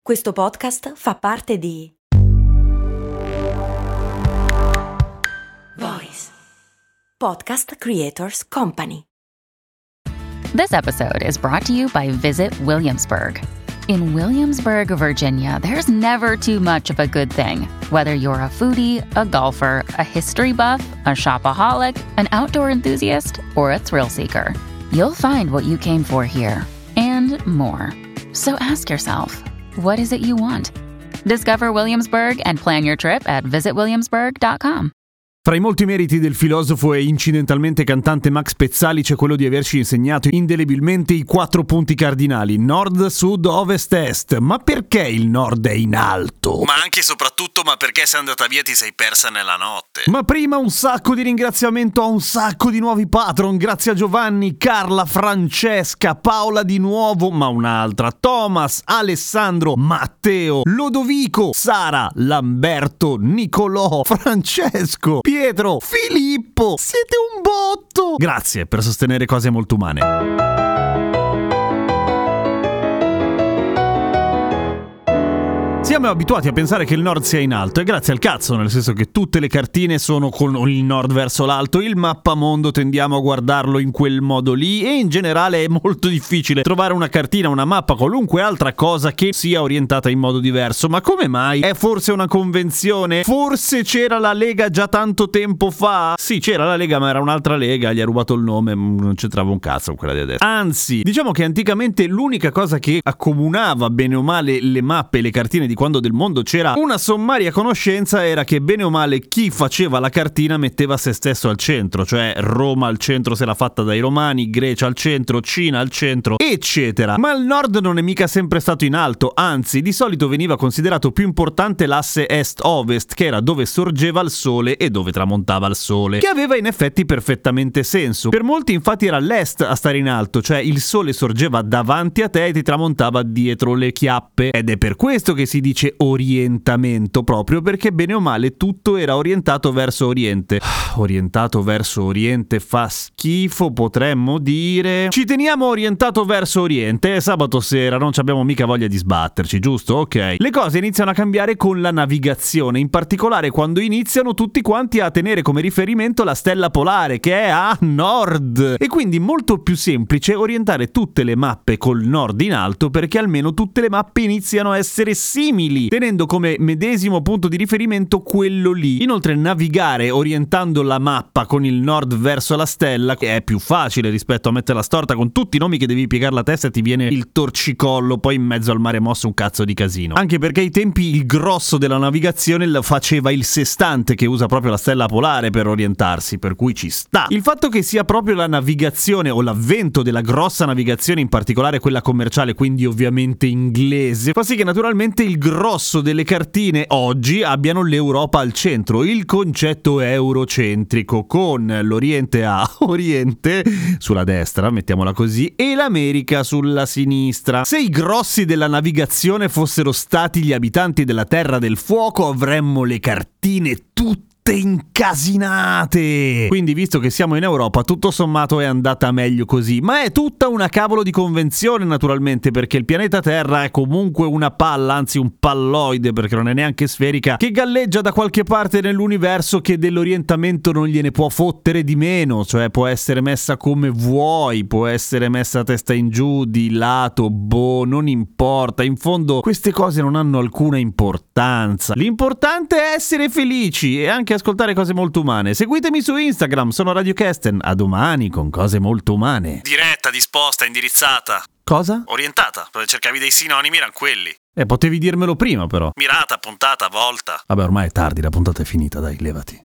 Questo podcast fa parte di Voice Podcast Creators Company. This episode is brought to you by Visit Williamsburg. In Williamsburg, Virginia, there's never too much of a good thing. Whether you're a foodie, a golfer, a history buff, a shopaholic, an outdoor enthusiast, or a thrill seeker, you'll find what you came for here and more. So ask yourself, what is it you want? Discover Williamsburg and plan your trip at visitwilliamsburg.com. Fra i molti meriti del filosofo e incidentalmente cantante Max Pezzali c'è quello di averci insegnato indelebilmente i 4 punti cardinali: nord, sud, ovest, est. Ma perché il nord è in alto? Ma anche e soprattutto, ma perché sei andata via e ti sei persa nella notte? Ma prima un sacco di ringraziamento a un sacco di nuovi patron. Grazie a Giovanni, Carla, Francesca, Paola di nuovo, ma un'altra, Thomas, Alessandro, Matteo, Lodovico, Sara, Lamberto, Nicolò, Francesco, Pietro, Filippo. Siete un botto! Grazie per sostenere cose molto umane. Siamo abituati a pensare che il nord sia in alto, e grazie al cazzo, nel senso che tutte le cartine sono con il nord verso l'alto, il mappamondo tendiamo a guardarlo in quel modo lì, e in generale è molto difficile trovare una cartina, una mappa, qualunque altra cosa che sia orientata in modo diverso. Ma come mai? È forse una convenzione? Forse c'era la Lega già tanto tempo fa? Sì, c'era la Lega, ma era un'altra Lega, gli ha rubato il nome, non c'entrava un cazzo con quella di adesso. Anzi, diciamo che anticamente l'unica cosa che accomunava bene o male le mappe e le cartine di quando del mondo c'era una sommaria conoscenza era che bene o male chi faceva la cartina metteva se stesso al centro, cioè Roma al centro se l'ha fatta dai romani, Grecia al centro, Cina al centro, eccetera. Ma il nord non è mica sempre stato in alto, anzi di solito veniva considerato più importante l'asse est-ovest, che era dove sorgeva il sole e dove tramontava il sole, che aveva in effetti perfettamente senso. Per molti infatti era l'est a stare in alto, cioè il sole sorgeva davanti a te e ti tramontava dietro le chiappe, ed è per questo che si dice orientamento, proprio perché bene o male tutto era orientato verso oriente. Orientato verso oriente fa schifo, potremmo dire. Ci teniamo orientato verso oriente. È sabato sera, non abbiamo mica voglia di sbatterci, giusto? Ok. Le cose iniziano a cambiare con la navigazione, in particolare quando iniziano tutti quanti a tenere come riferimento la stella polare, che è a nord, e quindi molto più semplice orientare tutte le mappe col nord in alto, perché almeno tutte le mappe iniziano a essere simili, tenendo come medesimo punto di riferimento quello lì. Inoltre navigare orientando la mappa con il nord verso la stella è più facile rispetto a metterla storta con tutti i nomi che devi piegare la testa e ti viene il torcicollo poi in mezzo al mare mosso, un cazzo di casino. Anche perché ai tempi il grosso della navigazione lo faceva il sestante, che usa proprio la stella polare per orientarsi, per cui ci sta. Il fatto che sia proprio la navigazione o l'avvento della grossa navigazione, in particolare quella commerciale, quindi ovviamente inglese, fa sì che naturalmente il grosso delle cartine oggi abbiano l'Europa al centro, il concetto eurocentrico, con l'Oriente a oriente sulla destra, mettiamola così, e l'America sulla sinistra. Se i grossi della navigazione fossero stati gli abitanti della Terra del Fuoco, avremmo le cartine tutte incasinate. Quindi, visto che siamo in Europa, tutto sommato è andata meglio così, ma è tutta una cavolo di convenzione, naturalmente, perché il pianeta Terra è comunque una palla, anzi un palloide, perché non è neanche sferica, che galleggia da qualche parte nell'universo, che dell'orientamento non gliene può fottere di meno, cioè può essere messa come vuoi, può essere messa a testa in giù, di lato, non importa, in fondo queste cose non hanno alcuna importanza. L'importante è essere felici e anche ascoltare cose molto umane. Seguitemi su Instagram, sono Radio Kesten. A domani con cose molto umane. Diretta, disposta, indirizzata. Cosa? Orientata, dove cercavi dei sinonimi erano quelli. Potevi dirmelo prima però. Mirata, puntata, volta. Vabbè, ormai è tardi, la puntata è finita, dai, levati.